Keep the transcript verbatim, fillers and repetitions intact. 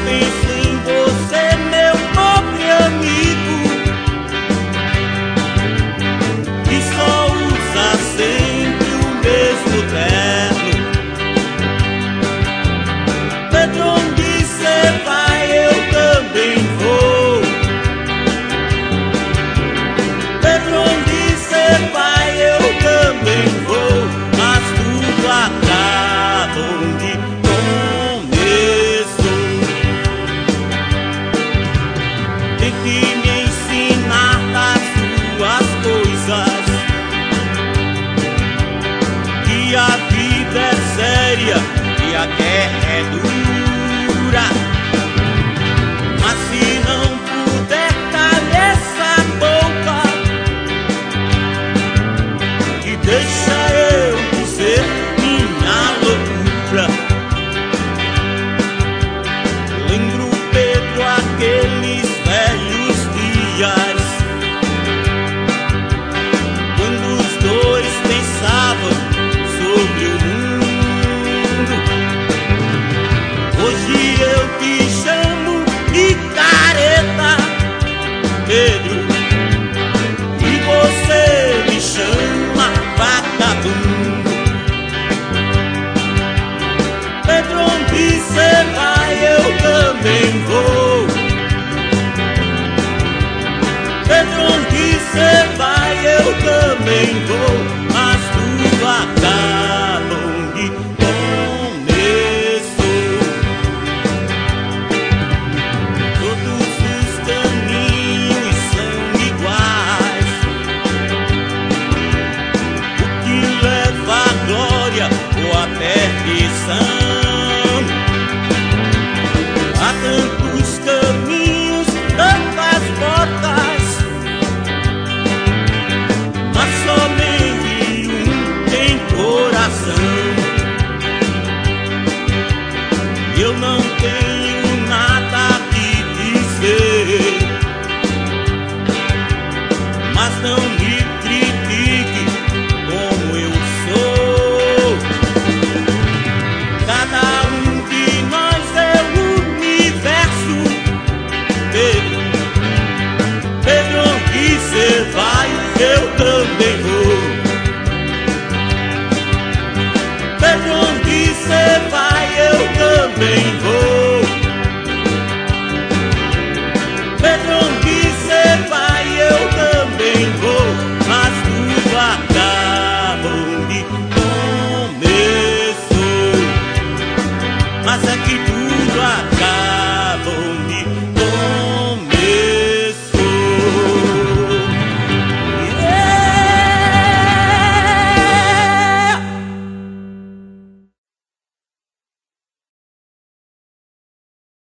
penso em você, meu pobre amigo, que só usa sempre o mesmo terno. Pedro, onde cê vai, eu também vou. Pedro, onde cê vai, eu também vou. Mas tudo acaba onde começou. Tem que me ensinar das suas coisas, que a vida é séria e a guerra é dura. Mas se não puder, cale essa boca e deixa eu dizer minha loucura. Lembro, Pedro, aqueles velhos dias, quando os dois pensavam sobre o mundo. Hoje eu te chamo de careta, Pedro, e você me chama vagabundo. Pedro, onde cê vai, eu também vou. Pedro, onde cê vai, eu também vou. Mas tudo acaba onde começou. Todos os caminhos são iguais. O que leva à glória ou à perdição? Há tantos caminhos, tantas portas, mas somente um tem coração. Eu não tenho nada que dizer, mas não me critique como eu sou. Cada um de nós é o universo. Pedro, Pedro, onde cê vai, eu também vou. Pedro, onde cê vai, eu também vou. Pedro, onde cê vai, eu também vou. Mas tudo acaba onde começou. Mas é que tudo acaba